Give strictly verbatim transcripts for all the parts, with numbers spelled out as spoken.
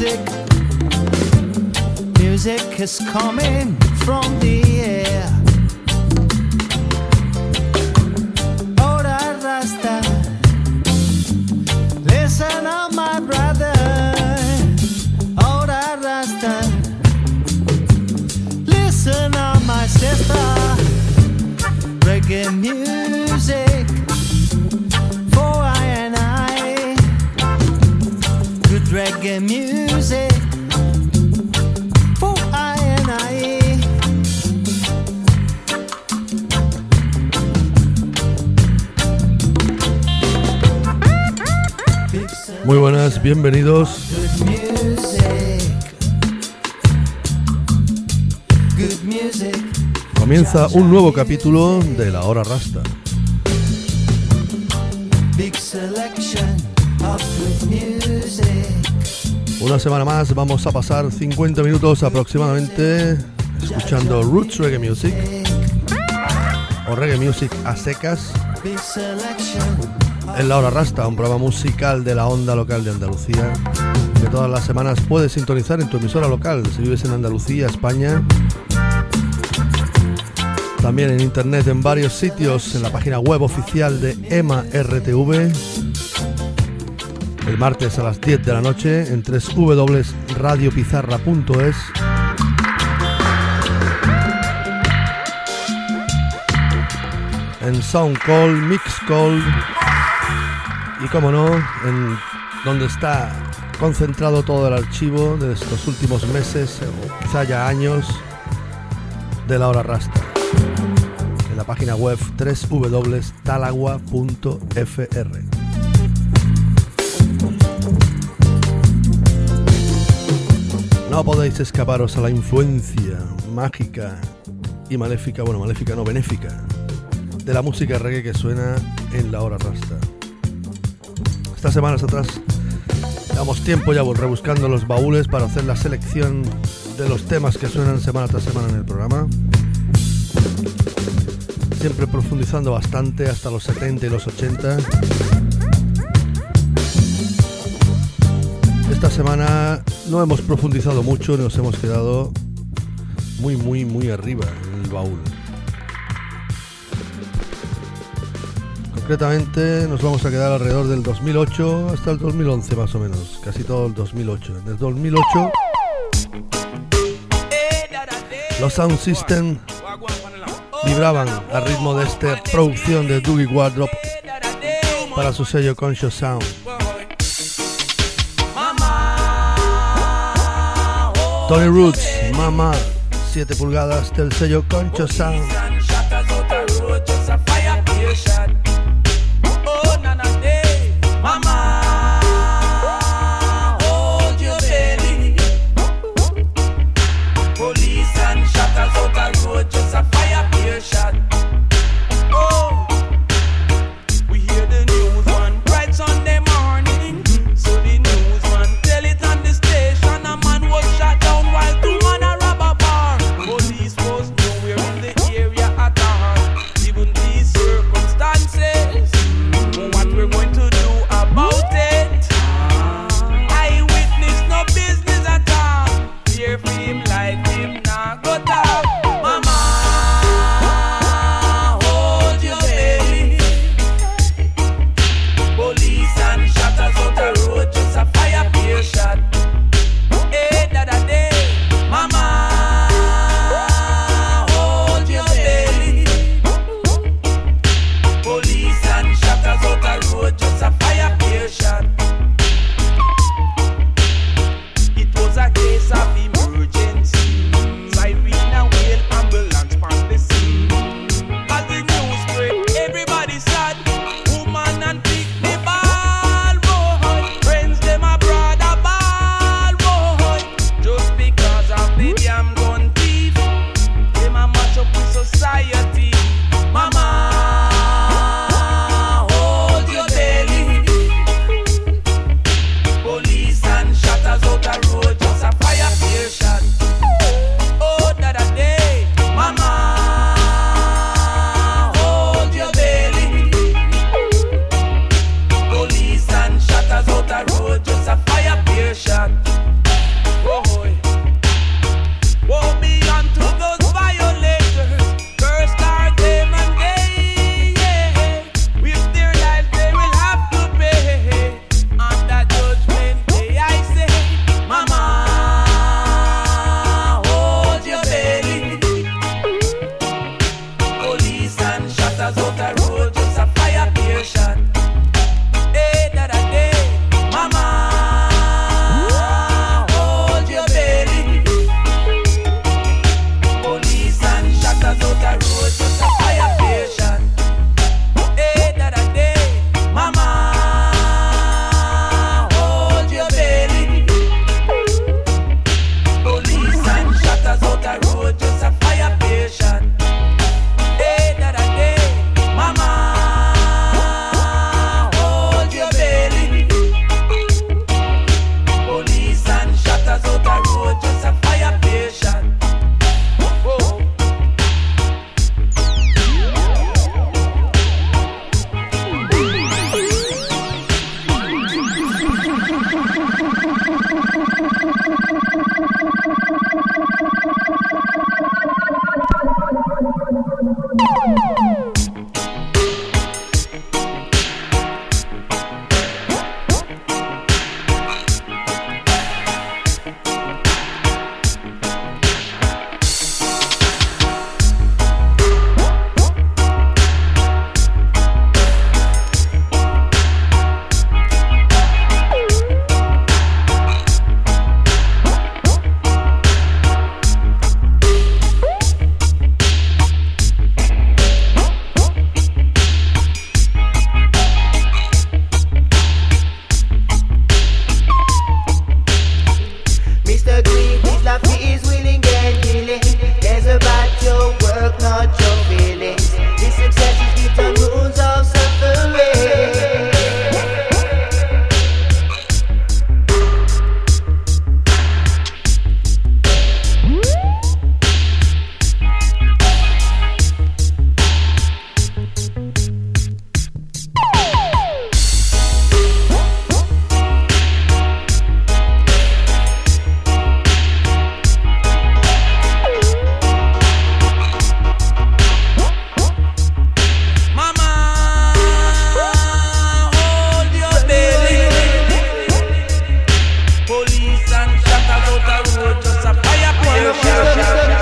music. Music is coming from the air. Ora Rasta, listen up my brother. Ora Rasta, listen up my sister. Reggae music for I and I. Good reggae music for I and I. Muy buenas, bienvenidos. Good music. Good music. Comienza un nuevo capítulo de La Hora Rasta. Big selection of good music. Una semana más vamos a pasar cincuenta minutos aproximadamente escuchando Roots Reggae Music o Reggae Music a secas Big selection. en La Hora Rasta, un programa musical de la onda local de Andalucía que todas las semanas puedes sintonizar en tu emisora local si vives en Andalucía, España. También en internet en varios sitios, en la página web oficial de E M A R T V. El martes a las diez de la noche en doble u doble u doble u punto radio pizarra punto es. En Soundcall, Mixcall y, como no, en donde está concentrado todo el archivo de estos últimos meses o quizá ya años de La Hora Rasta. En la página web doble u doble u doble u punto talagua punto f r. No podéis escaparos a la influencia mágica y maléfica, bueno, maléfica no, benéfica, de la música reggae que suena en La Hora Rasta. Estas semanas atrás llevamos tiempo ya rebuscando los baúles para hacer la selección de los temas que suenan semana tras semana en el programa. Siempre profundizando bastante hasta los setenta y los ochenta. Esta semana no hemos profundizado mucho, nos hemos quedado muy, muy, muy arriba en el baúl. Concretamente nos vamos a quedar alrededor del dos mil ocho hasta el dos mil once más o menos, casi todo el dos mil ocho. En el dos mil ocho los Sound System vibraban al ritmo de esta producción de Dougie Wardrop para su sello Conscious Sound. Tony Roots, Mama, siete pulgadas del sello Conscious Sound. Police was nowhere in the area. and shatters out the road, just a fire pale.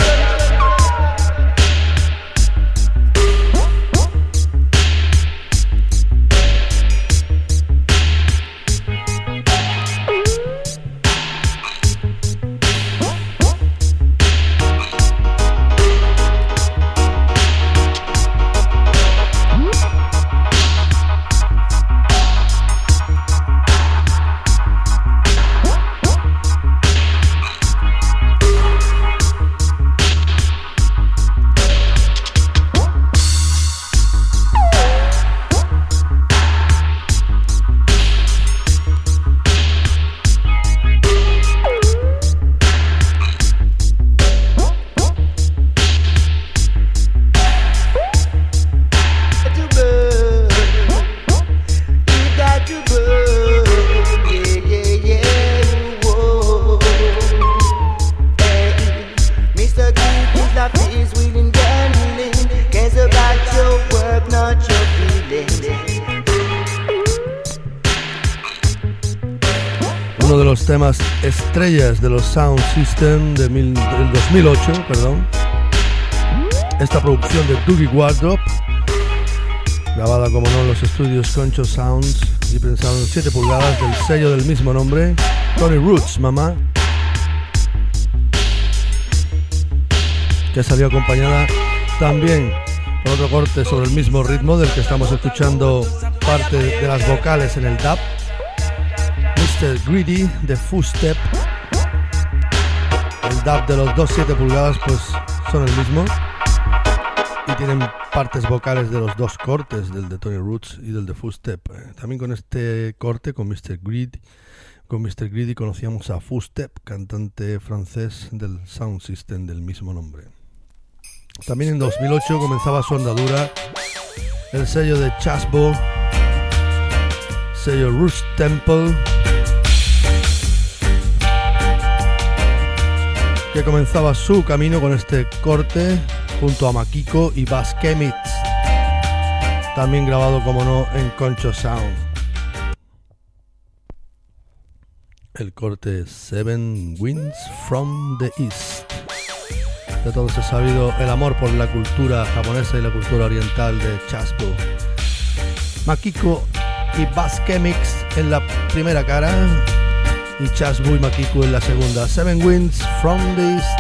Uno de los temas estrellas de los Sound System de mil, del dos mil ocho, perdón. Esta producción de Dougie Wardrop, grabada como no en los estudios Concho Sounds y pensado en siete pulgadas del sello del mismo nombre, Tony Roots, mamá, que salió acompañada también por otro corte sobre el mismo ritmo del que estamos escuchando parte de las vocales en el dub, mister Greedy de Footstep. El dub de los dos siete pulgadas pues son el mismo y tienen partes vocales de los dos cortes, del de Tony Roots y del de Footstep. También con este corte, con mister Greedy, con mister Greedy conocíamos a Footstep, cantante francés del Sound System del mismo nombre. También en dos mil ocho comenzaba su andadura el sello de Chasbo, sello Rush Temple, que comenzaba su camino con este corte junto a Makiko y Bass Chemits, también grabado como no en Concho Sound. El corte Seven Winds from the East. De todos es sabido el amor por la cultura japonesa y la cultura oriental de Chasbo. Makiko y Bass Chemix en la primera cara y Chasbo y Makiko en la segunda. Seven Winds from the East.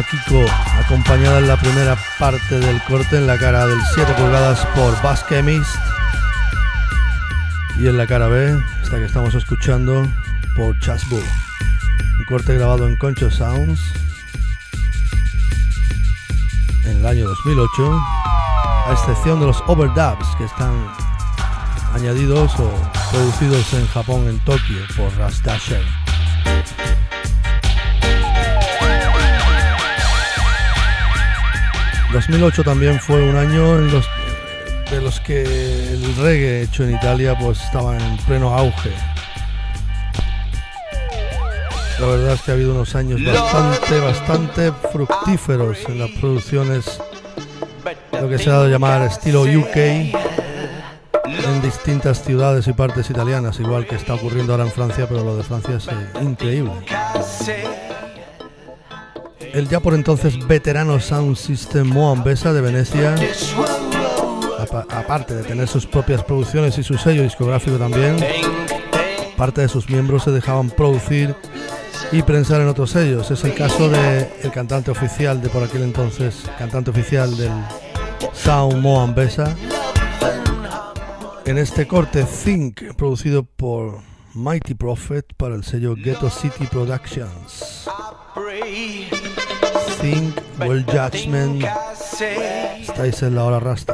Kiko, acompañada en la primera parte del corte en la cara del siete pulgadas por Bass Chemist y en la cara B, esta que estamos escuchando, por Chasbu. Un corte grabado en Concho Sounds en el año dos mil ocho, a excepción de los overdubs que están añadidos o producidos en Japón, en Tokio, por Ras Dasher. dos mil ocho también fue un año en los, de los que el reggae hecho en Italia pues estaba en pleno auge. La verdad es que ha habido unos años bastante, bastante fructíferos en las producciones, lo que se ha dado a llamar estilo U K, en distintas ciudades y partes italianas, igual que está ocurriendo ahora en Francia, pero lo de Francia es eh, increíble. El ya por entonces veterano Sound System Moambasa de Venecia, aparte de tener sus propias producciones y su sello discográfico también, parte de sus miembros se dejaban producir y prensar en otros sellos. Es el caso del cantante oficial de por aquel entonces, cantante oficial del Sound Moambasa, en este corte Think, producido por Mighty Prophet para el sello Ghetto City Productions. Think, Well Judgment, estáis en la hora rasta.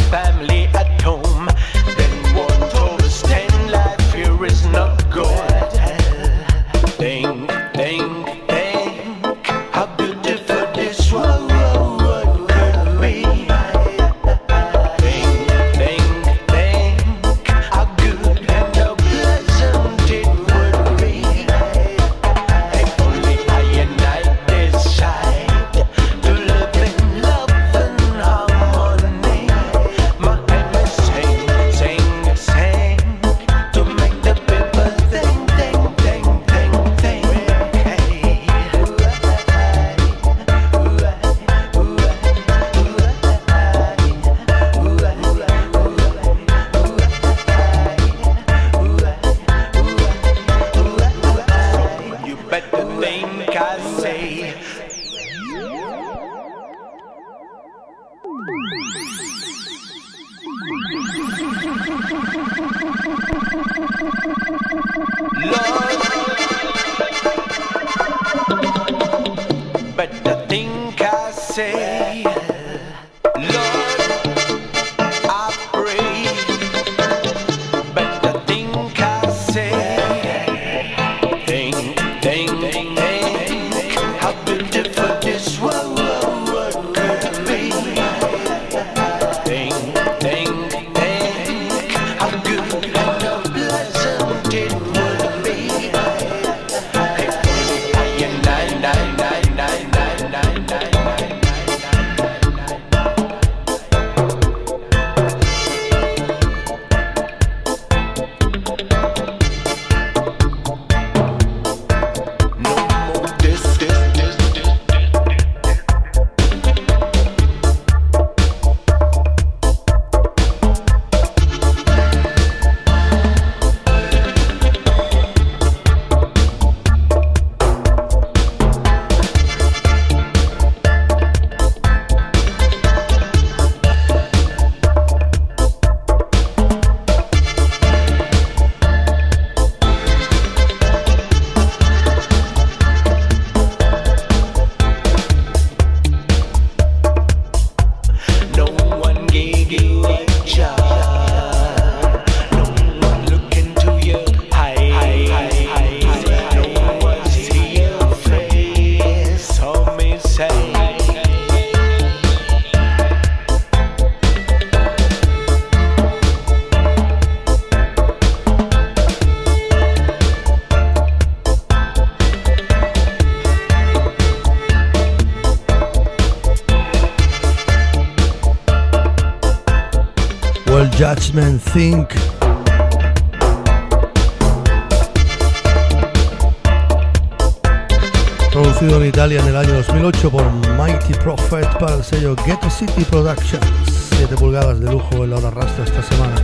Not good. Watchmen Think. Producido en Italia en el año dos mil ocho por Mighty Prophet para el sello Ghetto City Productions. siete pulgadas de lujo en la hora rasta esta semana.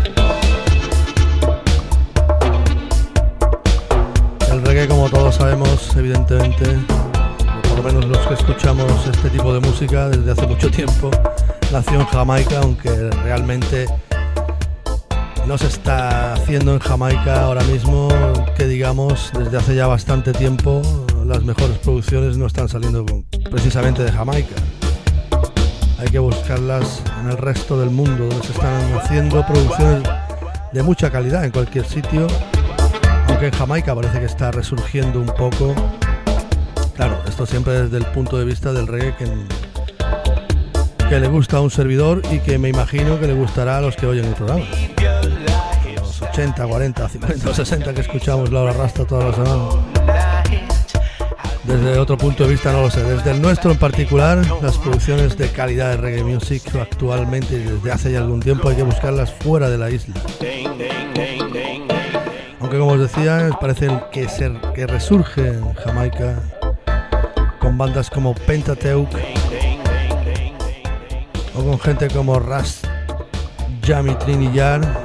El reggae, como todos sabemos, evidentemente, por lo menos los que escuchamos este tipo de música desde hace mucho tiempo, nació en Jamaica, aunque realmente no se está haciendo en Jamaica ahora mismo, que digamos, desde hace ya bastante tiempo las mejores producciones no están saliendo precisamente de Jamaica. Hay que buscarlas en el resto del mundo, donde se están haciendo producciones de mucha calidad en cualquier sitio, aunque en Jamaica parece que está resurgiendo un poco. Claro, esto siempre desde el punto de vista del reggae que, que le gusta a un servidor y que me imagino que le gustará a los que oyen el programa. Los ochenta, cuarenta, cincuenta, sesenta que escuchamos la hora rasta todas las semanas. Desde otro punto de vista no lo sé, desde el nuestro en particular, las producciones de calidad de reggae music actualmente y desde hace ya algún tiempo hay que buscarlas fuera de la isla. Aunque como os decía, parece que, ser, que resurge en Jamaica con bandas como Pentateuch o con gente como Ras Jamie Trinidad,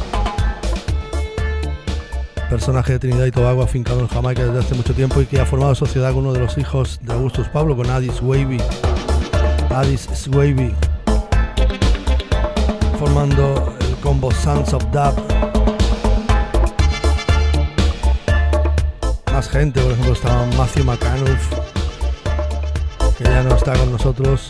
personaje de Trinidad y Tobago afincado en Jamaica desde hace mucho tiempo y que ha formado sociedad con uno de los hijos de Augustus Pablo, con Addis Wavy, Addis Swavey, formando el combo Sons of Dub. Más gente, por ejemplo, estaba Matthew McAnuff, que ya no está con nosotros.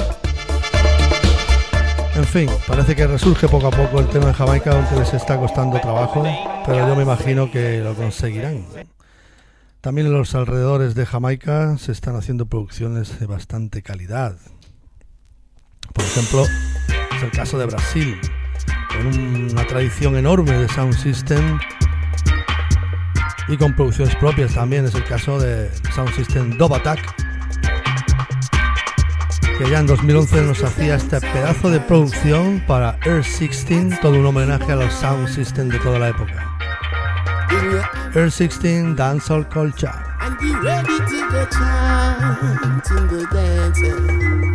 En fin, parece que resurge poco a poco el tema de Jamaica, aunque les está costando trabajo, pero yo me imagino que lo conseguirán. También en los alrededores de Jamaica se están haciendo producciones de bastante calidad. Por ejemplo, es el caso de Brasil, con una tradición enorme de sound system y con producciones propias también. Es el caso de Sound System Dub Attack, que ya en dos mil once nos hacía este pedazo de producción para Air dieciséis, todo un homenaje a los sound system de toda la época. Air dieciséis Dancehall Culture. And be ready to go chanting the dancing.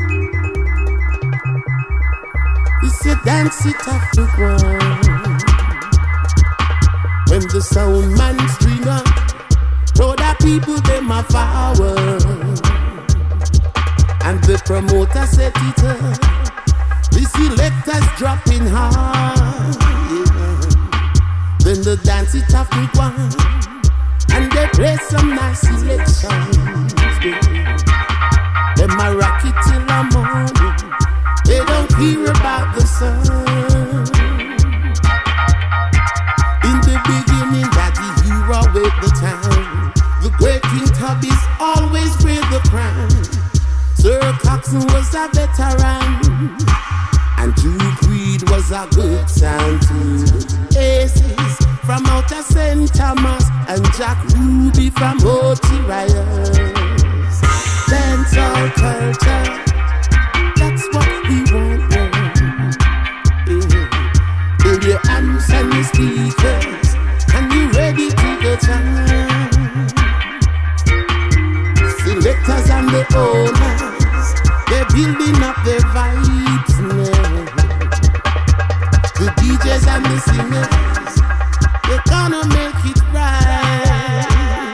It's a dance it off the ground. When the sound man string up, know that people them a forward. And the promoter set it up. The selectors dropping hard, yeah. Then the dance it off the ground, and they play some nice selections, yeah. Them a rock it till the morning. They don't hear about the sun. In the beginning, Daddy Hero with the town. The great King Tubby's always wear the crown. Sir Coxon was a veteran, and Duke Reed was a good sound too. Aces from out of Saint Thomas, and Jack Ruby from O T Riot. Dancehall culture, that's what we want. Yeah. In your amps and your speakers, and you ready to go time. Selectors and the owners, they're building up their vibes now. The D Js and the singers, they're gonna make it right.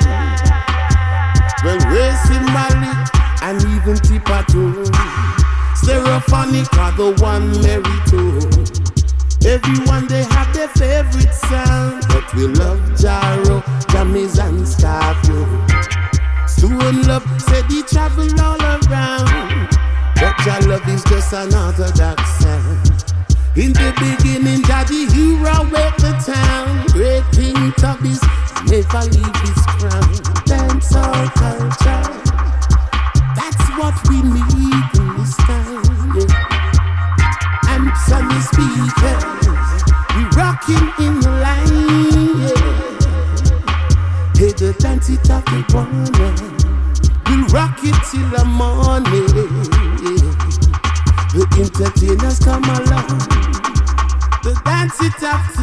Well, Racing Malik and even Tipato, Stereophonic are the one merito. Everyone they have their favorite sound, but we love Jaro, Jammies and Starflow. Soon love said he travel all around, but your love is just an orthodox sound. In the beginning, Daddy Hero with the town. Great King Tubby's never leave his crown. Dancehall culture, that's what we need in this time, yeah. Amps and the speakers, we rocking in the line, yeah. Hey, the dance it up the morning, we'll rock it till the morning, yeah. The entertainers come along, the dance it up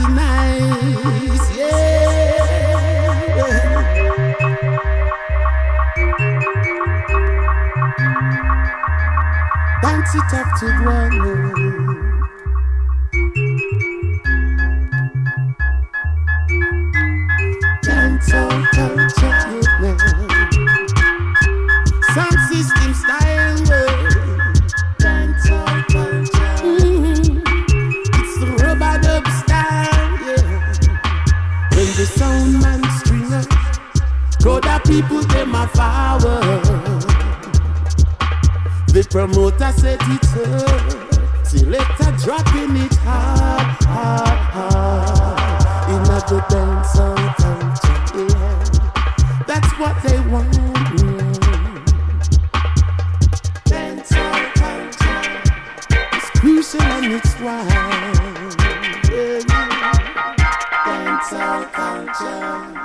to dwell. Dancehall culture, yeah. Sound system style, yeah. Dancehall culture. Mm-hmm. It's the rubber dub style, yeah. When the sound man stringer, go the people them a forward. The promoter set it up, selector dropping it hard, hard, hard. In the dancehall culture, yeah. That's what they want. Dancehall culture is crucial and it's wild. Yeah, yeah. Dancehall culture.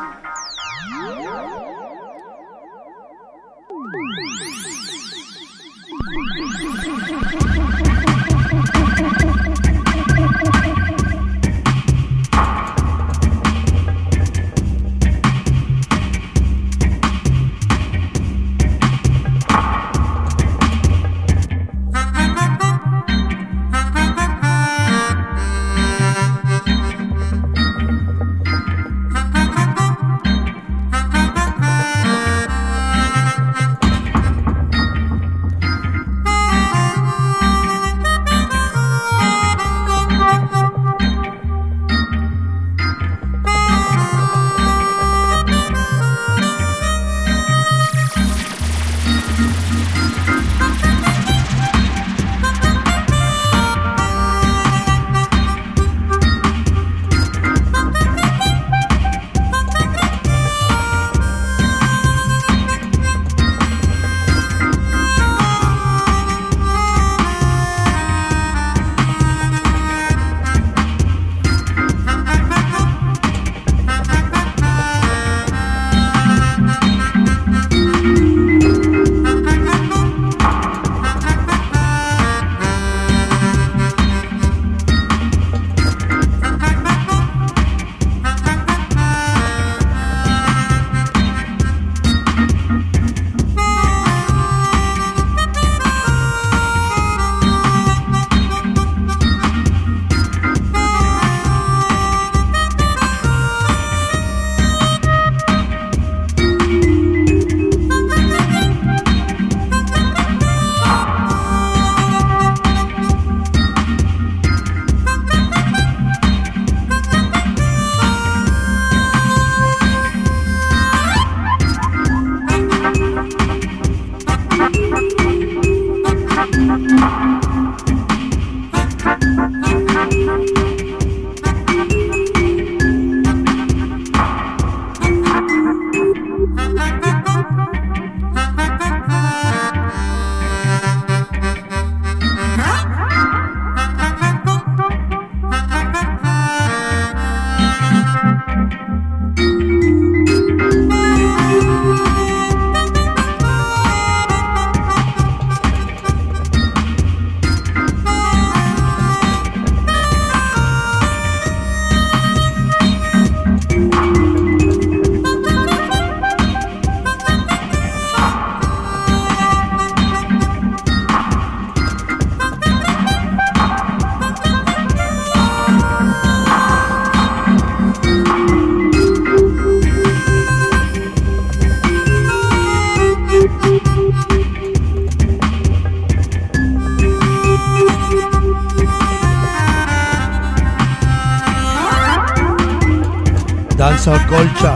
Dancehall Culture.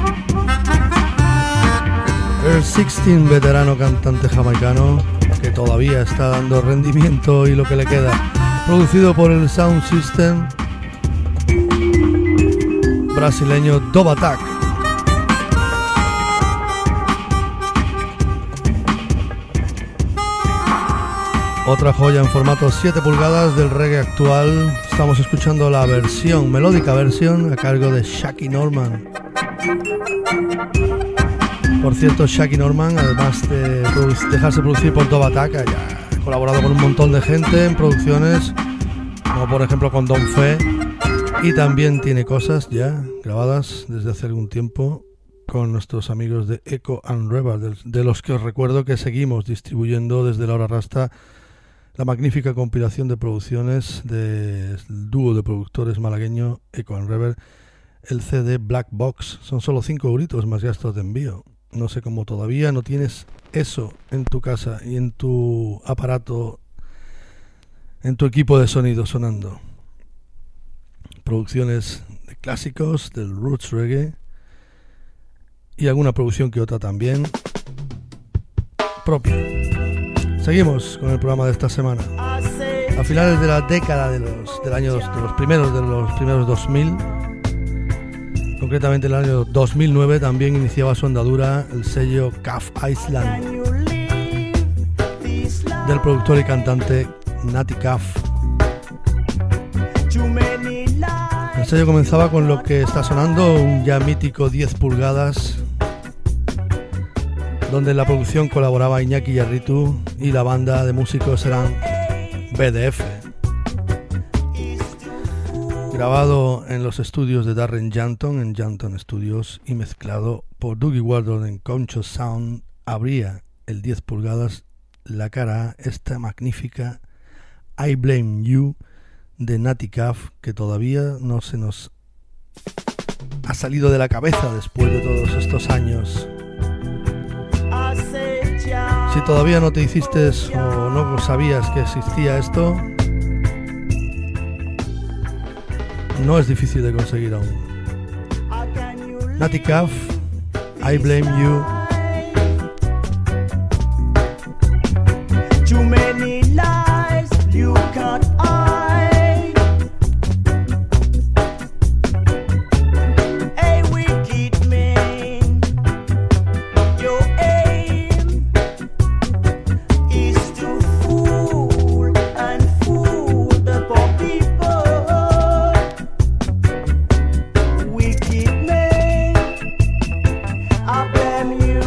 Earl Sixteen, veterano cantante jamaicano que todavía está dando rendimiento y lo que le queda. Producido por el Sound System brasileño Dub Attack. Otra joya en formato siete pulgadas del reggae actual. Estamos escuchando la versión, melódica versión, a cargo de Shaki Norman. Por cierto, Shaki Norman, además de dejarse producir por Dub Attack, ya ha colaborado con un montón de gente en producciones, como por ejemplo con Don Fe, y también tiene cosas ya grabadas desde hace algún tiempo con nuestros amigos de Echo and Rebel, de los que os recuerdo que seguimos distribuyendo desde la hora rasta la magnífica compilación de producciones del dúo de productores malagueño Echo and Reverb, el C D Black Box. Son solo cinco euritos más gastos de envío. No sé cómo todavía no tienes eso en tu casa y en tu aparato, en tu equipo de sonido sonando. Producciones de clásicos, del roots reggae y alguna producción que otra también propia. Seguimos con el programa de esta semana. A finales de la década de los del año de los primeros de los primeros dos mil, concretamente el año dos mil nueve, también iniciaba su andadura el sello Caf Island del productor y cantante Natty Caf. El sello comenzaba con lo que está sonando, un ya mítico diez pulgadas, donde en la producción colaboraba Iñaki Yarritu y la banda de músicos eran B D F. Grabado en los estudios de Darren Janton en Janton Studios y mezclado por Dougie Wardle en Concho Sound, abría el diez pulgadas la cara A, esta magnífica I Blame You de Natty Caf, que todavía no se nos ha salido de la cabeza después de todos estos años. Si todavía no te hiciste o no sabías que existía esto, no es difícil de conseguir aún. Natty Caf, I Blame You. Too many lies you can't hide. Hey, wicked man, your aim is to fool and fool the poor people. Wicked man, I blame you.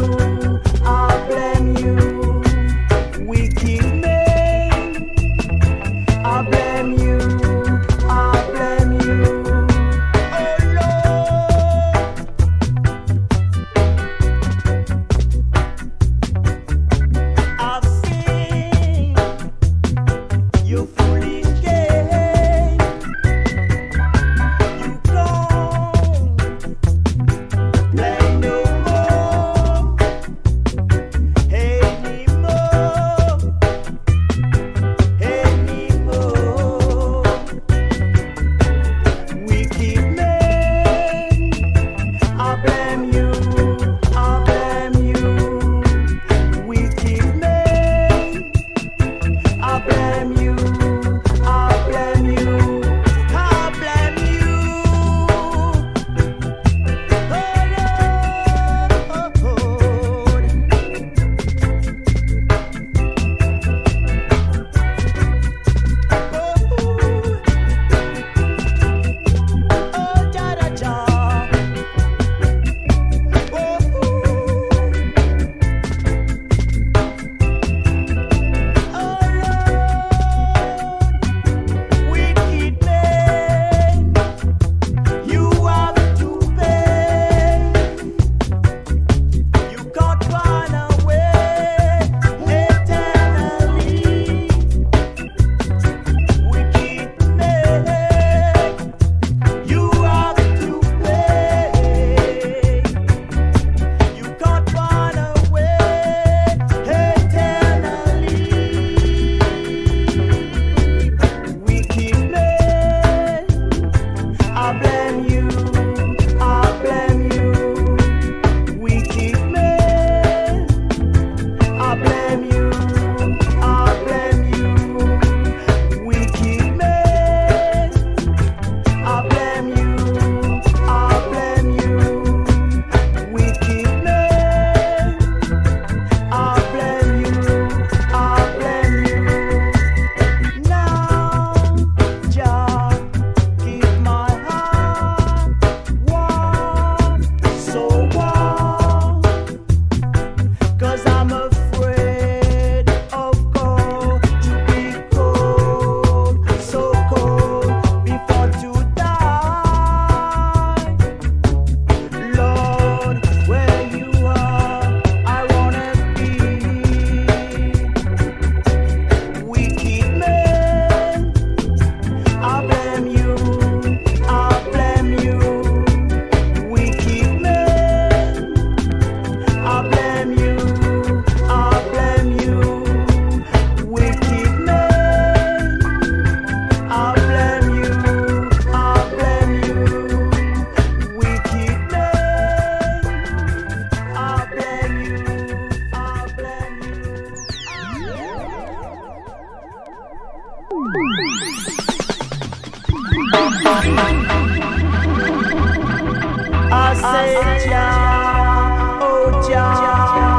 I say Jah, oh Jah.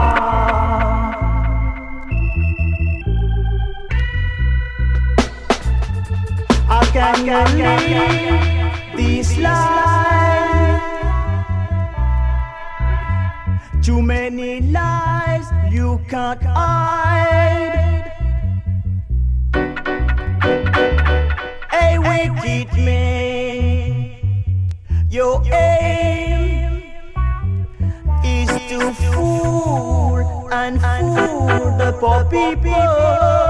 I can live this life. Too many lies you can't hide. Hey, wicked man, your aim is to fool and fool the poor people.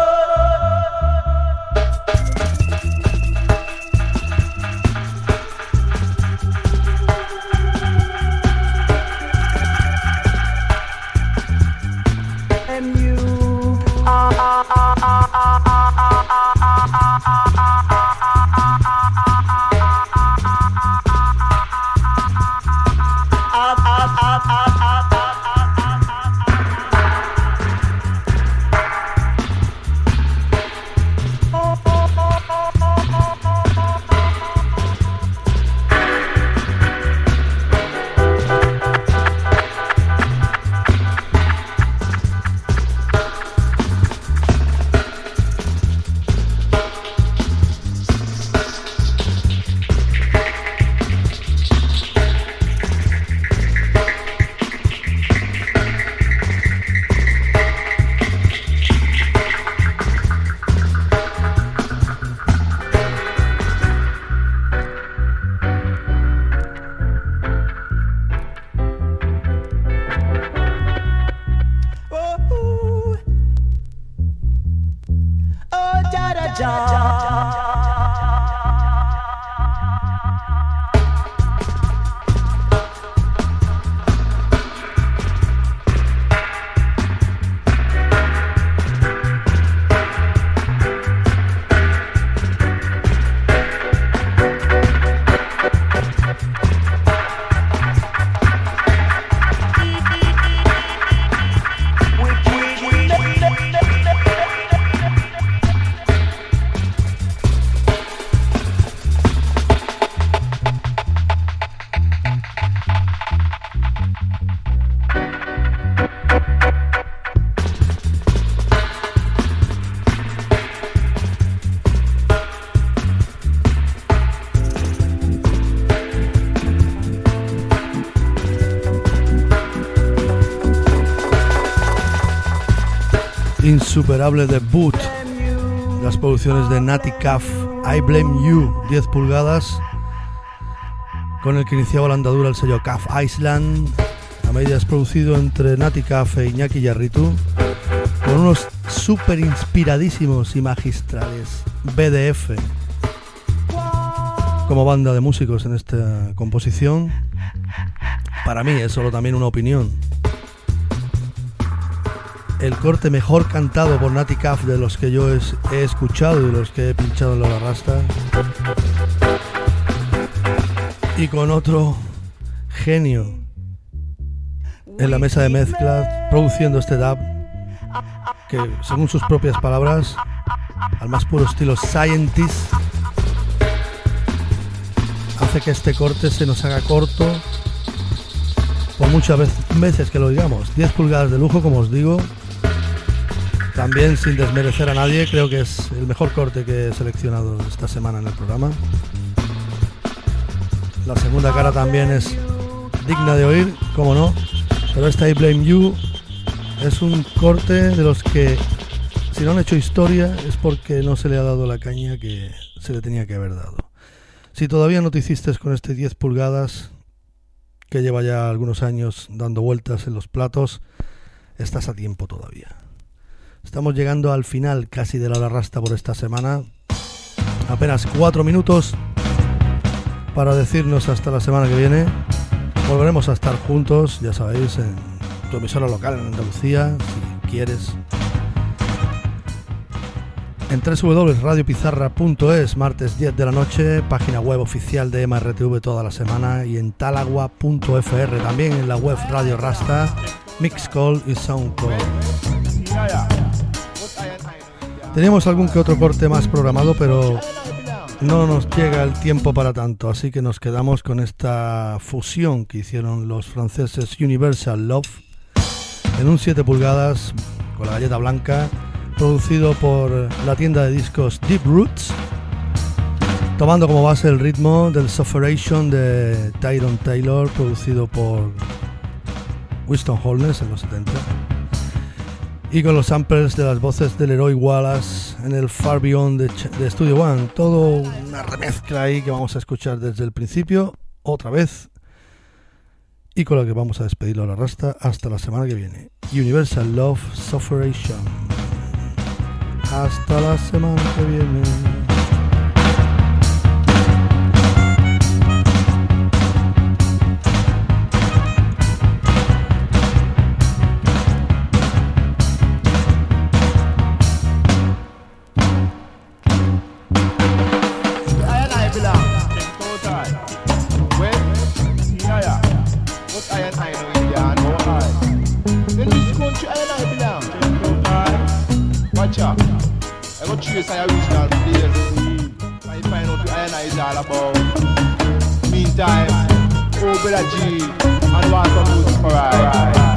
Insuperable debut, las producciones de Natty Caff, I Blame You, diez pulgadas, con el que iniciaba la andadura el sello Caff Island. A medias producido entre Natty Caff e Iñaki Yarritu, con unos super inspiradísimos y magistrales B D F como banda de músicos en esta composición. Para mí es solo también una opinión. El corte mejor cantado por Natty Caff de los que yo he escuchado y de los que he pinchado en la Rasta, y con otro genio en la mesa de mezclas produciendo este dub que, según sus propias palabras, al más puro estilo Scientist, hace que este corte se nos haga corto por muchas veces que lo digamos. diez pulgadas de lujo, como os digo. También, sin desmerecer a nadie, creo que es el mejor corte que he seleccionado esta semana en el programa. La segunda cara también es digna de oír, como no, pero esta I Blame You es un corte de los que, si no han hecho historia, es porque no se le ha dado la caña que se le tenía que haber dado. Si todavía no te hiciste con este diez pulgadas, que lleva ya algunos años dando vueltas en los platos, estás a tiempo todavía. Estamos llegando al final casi de la hora rasta por esta semana. Apenas cuatro minutos para decirnos hasta la semana que viene. Volveremos a estar juntos, ya sabéis, en tu emisora local en Andalucía, si quieres. En doble u doble u doble u punto radio pizarra punto es, martes diez de la noche, página web oficial de M R T V toda la semana, y en talagua punto f r, también en la web Radio Rasta, Mixcall y Soundcall. Teníamos algún que otro corte más programado, pero no nos llega el tiempo para tanto, así que nos quedamos con esta fusión que hicieron los franceses Universal Love en un siete pulgadas con la galleta blanca, producido por la tienda de discos Deep Roots, tomando como base el ritmo del Sufferation de Tyrone Taylor, producido por Winston Holness en los setenta, y con los samples de las voces del Leroy Wallace en el Far Beyond de, Ch- de Studio One. Todo una remezcla ahí que vamos a escuchar desde el principio, otra vez, y con la que vamos a despedirlo a la rasta hasta la semana que viene. Universal Love, Sufferation. Hasta la semana que viene. I got trace I original players. I find out what I and I is all about. Meantime, oh brother G, and want some music for I.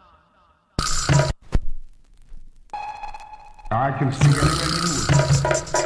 I can see anywhere you do it.